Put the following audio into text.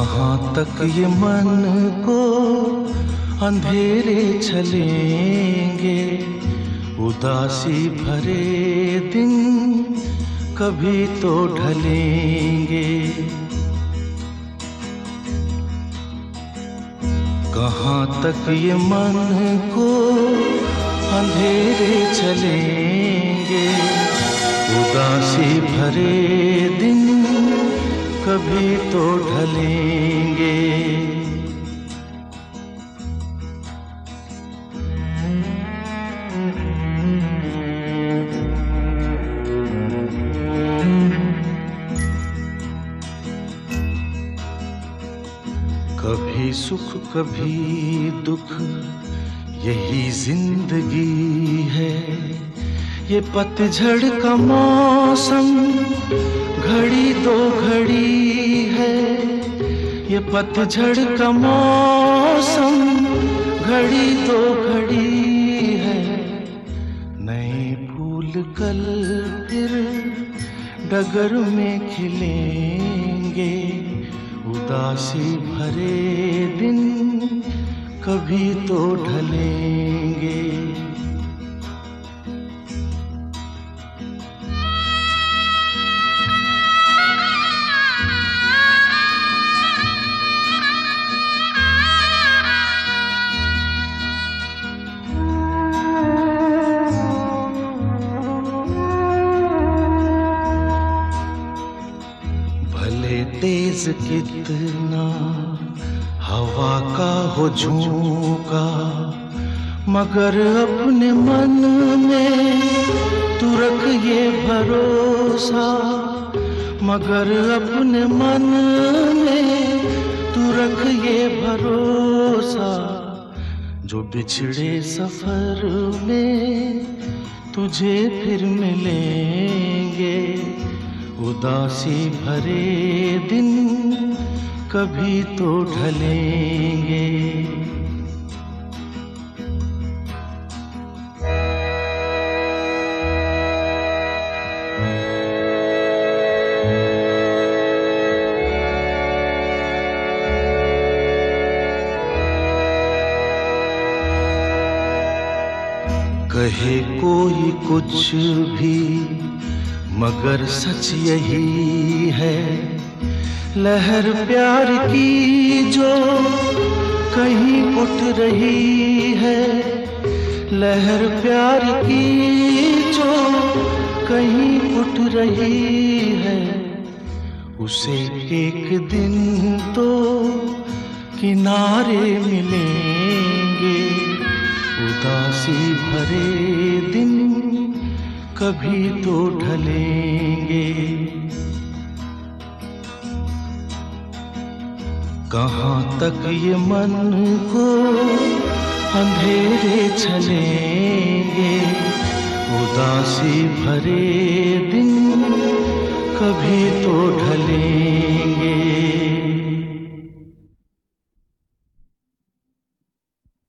कहाँ तक ये मन को अंधेरे चलेंगे, उदासी भरे दिन कभी तो ढलेंगे। कहाँ तक ये मन को अंधेरे चलेंगे, उदासी भरे दिन कभी तो ढलेंगे। कभी सुख कभी दुख यही जिंदगी है, ये पतझड़ का मौसम घड़ी दो घड़ी है। ये पतझड़ का मौसम घड़ी दो घड़ी है। नए फूल कल फिर डगर में खिलेंगे, उदासी भरे दिन कभी तो ढलेंगे। तेज कितना हवा का हो झोंका, मगर अपने मन में तू रख ये भरोसा, मगर अपने मन में तू रख ये भरोसा। जो बिछड़े सफर में तुझे फिर मिलेंगे, उदासी भरे दिन कभी तो ढलेंगे। कहे कोई कुछ भी मगर सच यही है, लहर प्यार की जो कहीं उठ रही है, लहर प्यार की जो कहीं उठ रही है। उसे एक दिन तो किनारे मिलेंगे, उदासी भरे दिन कभी तो ढलेंगे। कहाँ तक ये मन को अंधेरे चलेंगे, उदासी भरे दिन कभी तो ढलेंगे।